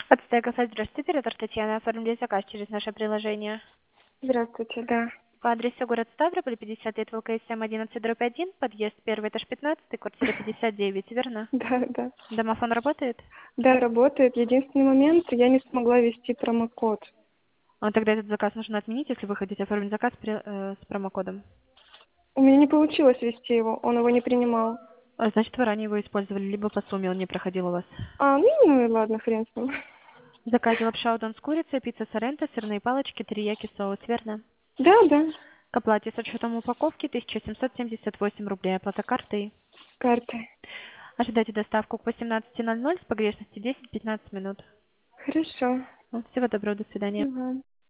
Ацтека сайт, здравствуйте, оператор Татьяна. Оформили заказ через наше приложение. Здравствуйте, да. По адресу город Ставрополь, 50 лет, ВКСМ 11/1, подъезд 1, этаж 15, квартира 59, верно? Да, да. Домофон работает? Да, работает. Единственный момент, я не смогла ввести промокод. Тогда этот заказ нужно отменить, если вы хотите оформить заказ с промокодом. У меня не получилось ввести его, он его не принимал. Значит, вы ранее его использовали, либо по сумме он не проходил у вас. Ну и ладно, хрен с ним. В заказе лапша удон с курицей, пицца соренто, сырные палочки, терияки, соус, верно? Да, да, К оплате с учетом упаковки 1778 рублей, оплата картой. картой. Ожидайте доставку к 18:00 с погрешностью 10-15 минут. Хорошо. Всего доброго, до свидания. Ага.